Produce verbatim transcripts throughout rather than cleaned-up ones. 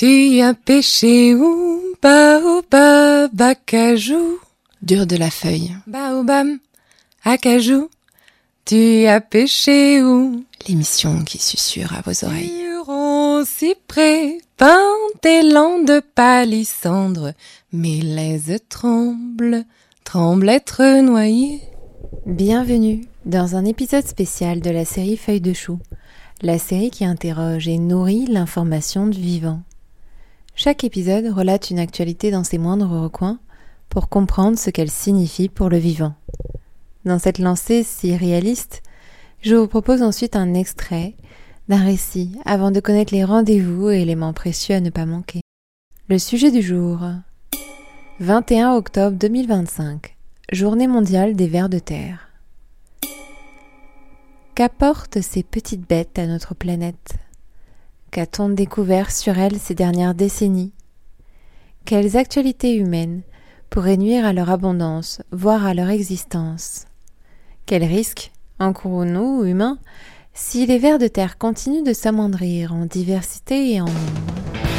Tu as pêché où? Baobab, acajou. Dur de la feuille. Baobab, acajou. Tu as pêché où? L'émission qui susurre à vos oreilles. Huron, cyprès, pin, élan de palissandre. Mes laises tremblent, tremblent être noyées. Bienvenue dans un épisode spécial de la série Feuilles de chou, la série qui interroge et nourrit l'information du vivant. Chaque épisode relate une actualité dans ses moindres recoins pour comprendre ce qu'elle signifie pour le vivant. Dans cette lancée si réaliste, je vous propose ensuite un extrait d'un récit avant de connaître les rendez-vous et éléments précieux à ne pas manquer. Le sujet du jour, vingt et un octobre deux mille vingt-cinq, Journée mondiale des vers de terre. Qu'apportent ces petites bêtes à notre planète ? Qu'a-t-on découvert sur elles ces dernières décennies ? Quelles actualités humaines pourraient nuire à leur abondance, voire à leur existence ? Quels risques encourons-nous, humains, si les vers de terre continuent de s'amoindrir en diversité et en nombre ?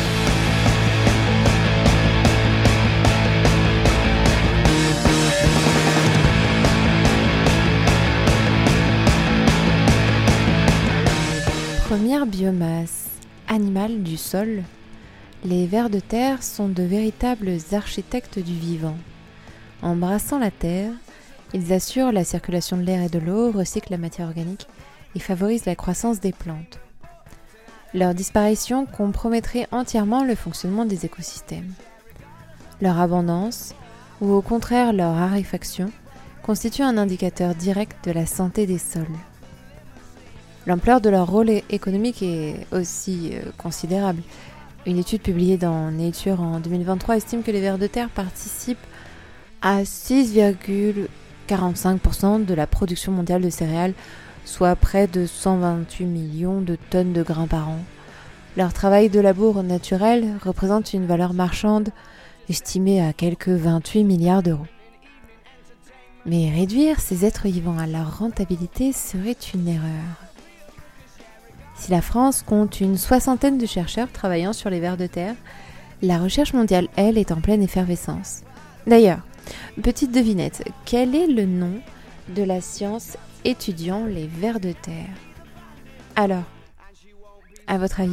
Première biomasse animale du sol, les vers de terre sont de véritables architectes du vivant. Embrassant la terre, ils assurent la circulation de l'air et de l'eau, recyclent la matière organique et favorisent la croissance des plantes. Leur disparition compromettrait entièrement le fonctionnement des écosystèmes. Leur abondance, ou au contraire leur raréfaction, constitue un indicateur direct de la santé des sols. L'ampleur de leur rôle économique est aussi euh, considérable. Une étude publiée dans Nature en deux mille vingt-trois estime que les vers de terre participent à six virgule quarante-cinq pour cent de la production mondiale de céréales, soit près de cent vingt-huit millions de tonnes de grains par an. Leur travail de labour naturel représente une valeur marchande estimée à quelque vingt-huit milliards d'euros. Mais réduire ces êtres vivants à leur rentabilité serait une erreur. Si la France compte une soixantaine de chercheurs travaillant sur les vers de terre, la recherche mondiale, elle, est en pleine effervescence. D'ailleurs, petite devinette, quel est le nom de la science étudiant les vers de terre ? Alors, à votre avis ?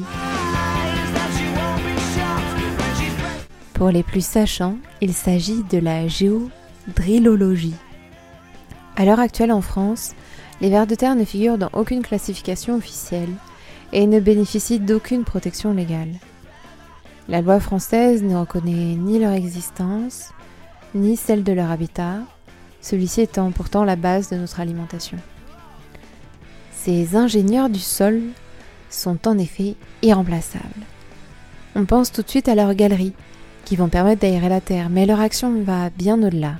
Pour les plus sachants, il s'agit de la géodrillologie. À l'heure actuelle en France, les vers de terre ne figurent dans aucune classification officielle et ne bénéficient d'aucune protection légale. La loi française ne reconnaît ni leur existence, ni celle de leur habitat, celui-ci étant pourtant la base de notre alimentation. Ces ingénieurs du sol sont en effet irremplaçables. On pense tout de suite à leurs galeries, qui vont permettre d'aérer la terre, mais leur action va bien au-delà.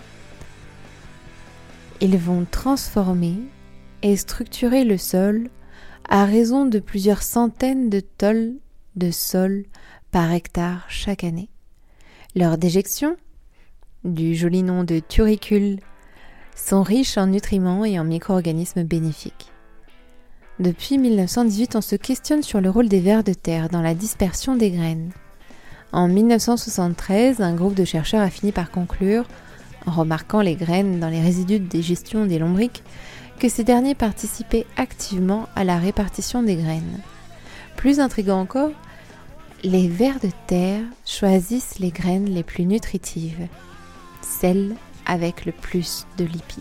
Ils vont transformer et structurer le sol à raison de plusieurs centaines de tonnes de sol par hectare chaque année. Leurs déjections, du joli nom de turricules, sont riches en nutriments et en micro-organismes bénéfiques. Depuis mille neuf cent dix-huit, on se questionne sur le rôle des vers de terre dans la dispersion des graines. En mille neuf cent soixante-treize, un groupe de chercheurs a fini par conclure, en remarquant les graines dans les résidus de digestion des lombrics, que ces derniers participaient activement à la répartition des graines. Plus intriguant encore, les vers de terre choisissent les graines les plus nutritives, celles avec le plus de lipides.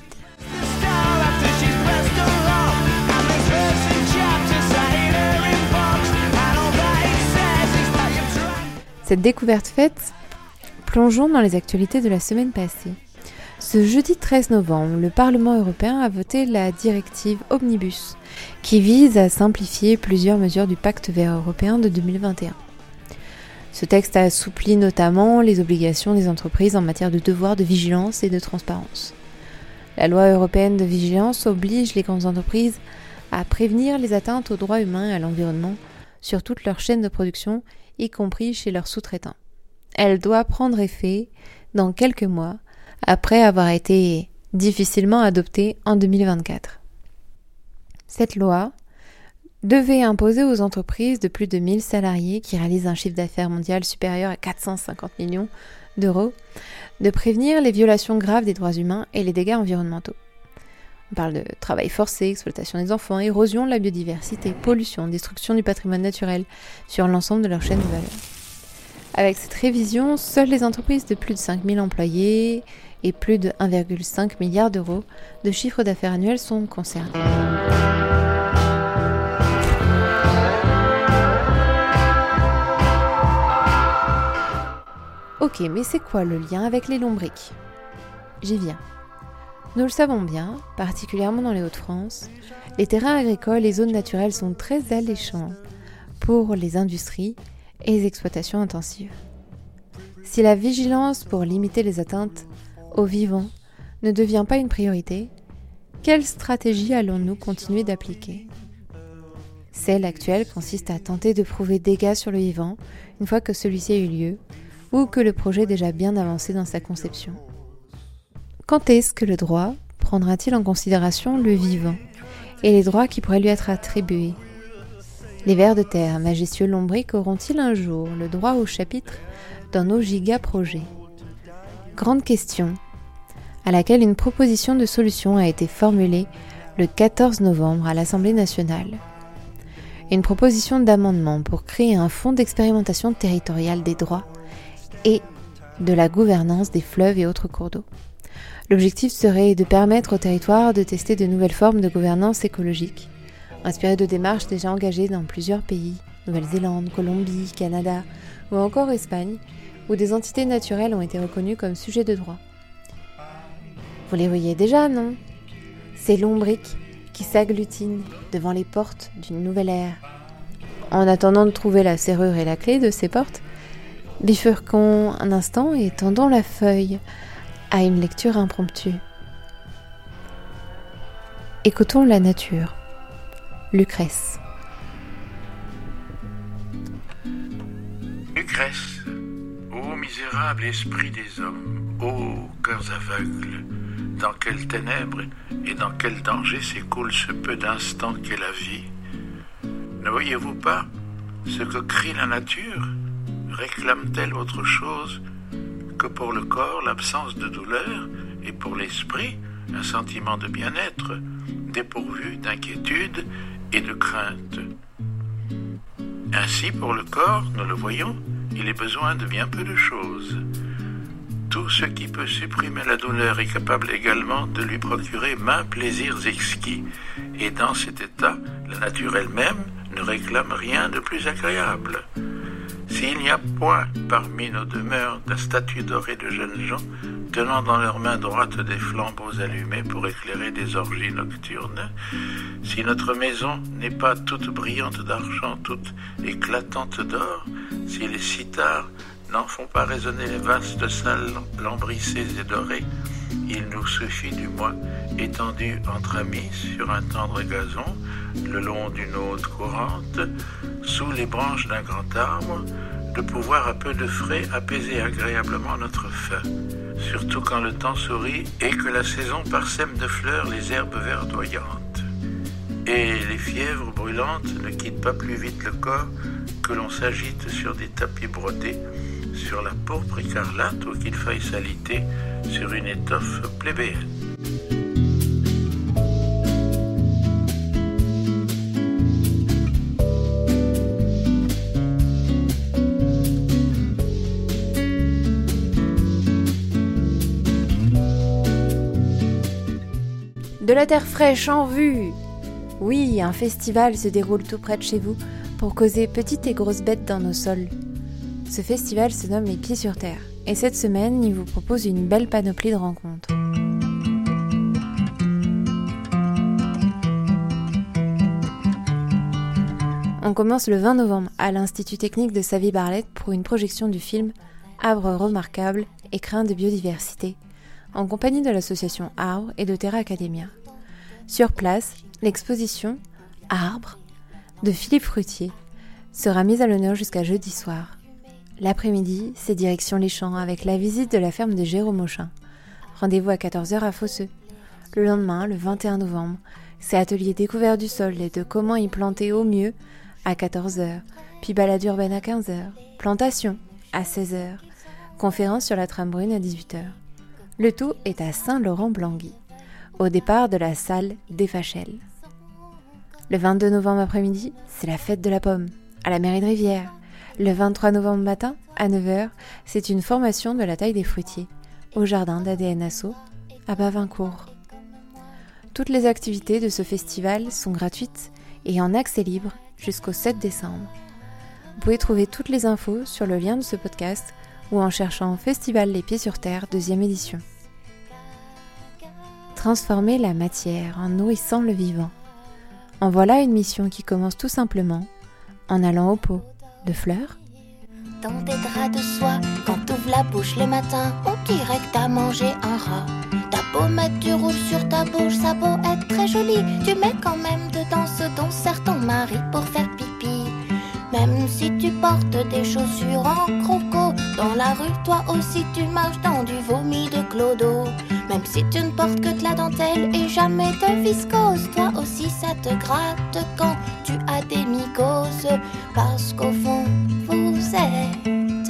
Cette découverte faite, plongeons dans les actualités de la semaine passée. Ce jeudi treize novembre, le Parlement européen a voté la directive Omnibus, qui vise à simplifier plusieurs mesures du Pacte vert européen de deux mille vingt et un. Ce texte assouplit notamment les obligations des entreprises en matière de devoir de vigilance et de transparence. La loi européenne de vigilance oblige les grandes entreprises à prévenir les atteintes aux droits humains et à l'environnement sur toute leur chaîne de production, y compris chez leurs sous-traitants. Elle doit prendre effet dans quelques mois, après avoir été difficilement adoptée en deux mille vingt-quatre. Cette loi devait imposer aux entreprises de plus de mille salariés qui réalisent un chiffre d'affaires mondial supérieur à quatre cent cinquante millions d'euros de prévenir les violations graves des droits humains et les dégâts environnementaux. On parle de travail forcé, exploitation des enfants, érosion de la biodiversité, pollution, destruction du patrimoine naturel sur l'ensemble de leur chaîne de valeur. Avec cette révision, seules les entreprises de plus de cinq mille employés et plus de un virgule cinq milliard d'euros de chiffre d'affaires annuel sont concernées. Ok, mais c'est quoi le lien avec les lombrics ? J'y viens. Nous le savons bien, particulièrement dans les Hauts-de-France, les terrains agricoles et zones naturelles sont très alléchants pour les industries et les exploitations intensives. Si la vigilance pour limiter les atteintes aux vivants ne devient pas une priorité, quelle stratégie allons-nous continuer d'appliquer ? Celle actuelle consiste à tenter de prouver dégâts sur le vivant une fois que celui-ci a eu lieu ou que le projet est déjà bien avancé dans sa conception. Quand est-ce que le droit prendra-t-il en considération le vivant et les droits qui pourraient lui être attribués ? Les vers de terre, majestueux lombrics, auront-ils un jour le droit au chapitre dans nos giga-projets ? Grande question, à laquelle une proposition de solution a été formulée le quatorze novembre à l'Assemblée nationale. Une proposition d'amendement pour créer un fonds d'expérimentation territoriale des droits et de la gouvernance des fleuves et autres cours d'eau. L'objectif serait de permettre au territoire de tester de nouvelles formes de gouvernance écologique, inspirées de démarches déjà engagées dans plusieurs pays, Nouvelle-Zélande, Colombie, Canada ou encore Espagne, où des entités naturelles ont été reconnues comme sujets de droit. Vous les voyez déjà, non ? Ces lombrics qui s'agglutinent devant les portes d'une nouvelle ère. En attendant de trouver la serrure et la clé de ces portes, bifurquons un instant et tendons la feuille à une lecture impromptue. Écoutons la nature. Lucrèce. Lucrèce, ô misérable esprit des hommes, ô cœurs aveugles, dans quelles ténèbres et dans quel danger s'écoule ce peu d'instants qu'est la vie. Ne voyez-vous pas ce que crie la nature ? Réclame-t-elle autre chose que pour le corps l'absence de douleur et pour l'esprit un sentiment de bien-être dépourvu d'inquiétude et de crainte. Ainsi pour le corps, nous le voyons, il est besoin de bien peu de choses. Tout ce qui peut supprimer la douleur est capable également de lui procurer maints plaisirs exquis, et dans cet état, la nature elle-même ne réclame rien de plus agréable. S'il n'y a point parmi nos demeures la statue dorée de jeunes gens tenant dans leurs mains droites des flambeaux allumés pour éclairer des orgies nocturnes, si notre maison n'est pas toute brillante d'argent, toute éclatante d'or, si les cithars n'en font pas résonner les vastes salles lambrissées et dorées, il nous suffit du moins, étendus entre amis sur un tendre gazon, le long d'une haute courante, sous les branches d'un grand arbre, de pouvoir à peu de frais apaiser agréablement notre faim, surtout quand le temps sourit et que la saison parsème de fleurs les herbes verdoyantes. Et les fièvres brûlantes ne quittent pas plus vite le corps que l'on s'agite sur des tapis brodés, sur la pourpre écarlate ou qu'il faille s'aliter sur une étoffe plébéenne. De la terre fraîche en vue. Oui, un festival se déroule tout près de chez vous pour causer petites et grosses bêtes dans nos sols. Ce festival se nomme Les Pieds sur Terre et cette semaine, il vous propose une belle panoplie de rencontres. On commence le vingt novembre à l'Institut technique de Savy-Barlette pour une projection du film Arbres remarquables, écrins de biodiversité, en compagnie de l'association Arbres et de Terra Academia. Sur place, l'exposition Arbres de Philippe Fruitier sera mise à l'honneur jusqu'à jeudi soir. L'après-midi, c'est direction les champs avec la visite de la ferme de Jérôme Auchin. Rendez-vous à quatorze heures à Fosseux. Le lendemain, le vingt et un novembre, C'est atelier découvert du sol et de comment y planter au mieux à quatorze heures, puis balade urbaine à quinze heures, plantation à seize heures, conférence sur la trame brune à dix-huit heures. Le tout est à Saint-Laurent-Blangy, au départ de la salle des Fachelles. Le vingt-deux novembre après-midi, c'est la fête de la pomme, à la mairie de Rivière. Le vingt-trois novembre matin, à neuf heures, c'est une formation de la taille des fruitiers, au jardin d'A D N Asso, à Bavincourt. Toutes les activités de ce festival sont gratuites et en accès libre jusqu'au sept décembre. Vous pouvez trouver toutes les infos sur le lien de ce podcast ou en cherchant Festival Les Pieds sur Terre, deuxième édition. Transformer la matière en nourrissant le vivant. En voilà une mission qui commence tout simplement en allant au pot de fleurs. Dans tes draps de soie, quand t'ouvres la bouche le matin, on dirait que t'as mangé un rat. T'as beau mettre du rouge sur ta bouche, ça beau être très joli, tu mets quand même dedans ce dont sert ton mari pour faire pipi. Même si tu portes des chaussures en croco, dans la rue toi aussi tu marches dans du vomi de clodo. Même si tu ne portes que de la dentelle et jamais de viscose, toi aussi ça te gratte quand tu as des mycoses. Parce qu'au fond vous êtes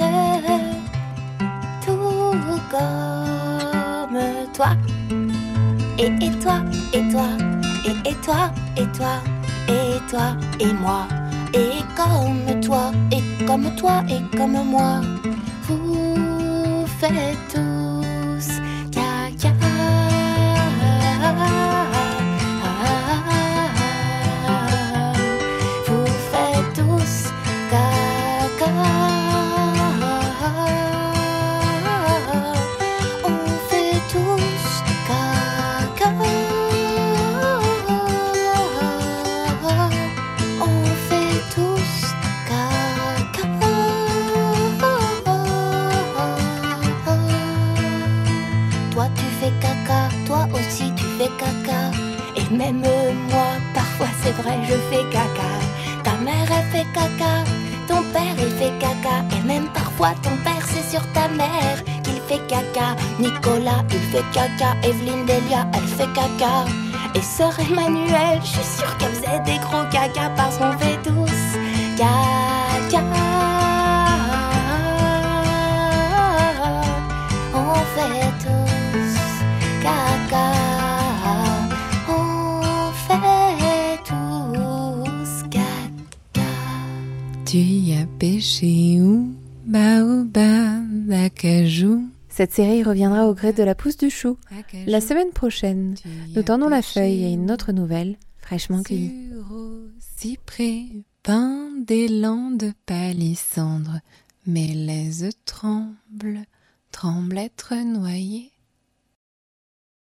tout comme toi. Et, et toi, et toi, et, et toi, et toi, et toi, et moi. Et comme toi, et comme toi, et comme moi. Vous faites tous caca. Vous faites tous caca. On fait tous caca. On fait tous caca. Toi tu fais caca, toi aussi tu fais caca. Et même moi, parfois c'est vrai je fais caca. Ta mère elle fait caca, ton père il fait caca. Et même parfois ton père c'est sur ta mère qu'il fait caca. Nicolas il fait caca, Evelyne Delia elle fait caca. Et sœur Emmanuelle, je suis sûre qu'elle faisait des gros caca parce qu'on fait tous caca. On fait tous caca. On fait tous caca. Tu y as pêché où? Baobab, acajou. Cette série reviendra au gré de la pousse du chou. La semaine prochaine, nous tendons la feuille à une autre nouvelle, fraîchement cueillie. Sur au cyprès, peint d'élan de palissandre, mes laises tremblent, tremblent être noyées.